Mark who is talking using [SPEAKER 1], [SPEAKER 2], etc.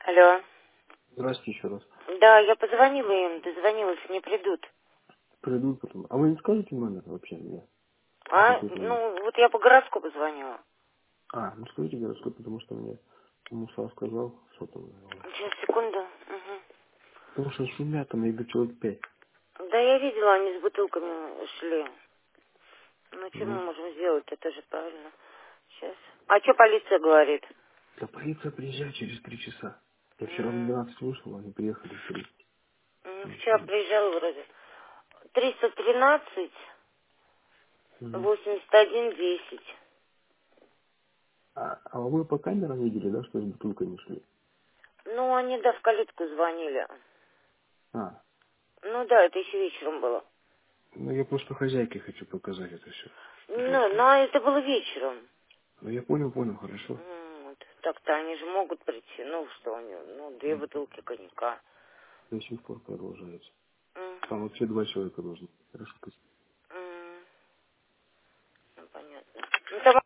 [SPEAKER 1] Алло.
[SPEAKER 2] Здравствуйте еще раз.
[SPEAKER 1] Да, я позвонила им, дозвонилась, не придут.
[SPEAKER 2] Придут потом. А вы не скажете номер вообще мне?
[SPEAKER 1] А?
[SPEAKER 2] Какой номер?
[SPEAKER 1] Ну, вот я по гороскопу звонила.
[SPEAKER 2] Ну скажите городской, потому что мне Муса сказал сотовый.
[SPEAKER 1] Сейчас, секунду. Мгм.
[SPEAKER 2] Потому что шумят там, их человек 5.
[SPEAKER 1] Да, я видела, они с бутылками шли. Ну, что мы
[SPEAKER 2] Ну,
[SPEAKER 1] можем сделать? Это же правильно. Сейчас. А что полиция говорит?
[SPEAKER 2] да полиция приезжает через 3 часа. Я вчера в
[SPEAKER 1] М,
[SPEAKER 2] 12 вышел, они приехали в 3.
[SPEAKER 1] Вчера приезжала вроде. 313,
[SPEAKER 2] Мгм.
[SPEAKER 1] 81, 10.
[SPEAKER 2] А вы по камерам видели, да, что с бутылками шли?
[SPEAKER 1] Ну, они, да, в калитку звонили.
[SPEAKER 2] А,
[SPEAKER 1] Ну, да, это еще вечером было.
[SPEAKER 2] ну я просто хозяйке хочу показать это все.
[SPEAKER 1] Ну, но это было вечером.
[SPEAKER 2] Ну я понял, хорошо.
[SPEAKER 1] Вот. Так-то они же могут прийти. Ну, что они, ну, две
[SPEAKER 2] Ну,
[SPEAKER 1] бутылки коньяка.
[SPEAKER 2] до сих пор продолжается. Там
[SPEAKER 1] Мгм.
[SPEAKER 2] вообще 2 человека должны. Хорошо,
[SPEAKER 1] М. Ну, понятно. Ну, там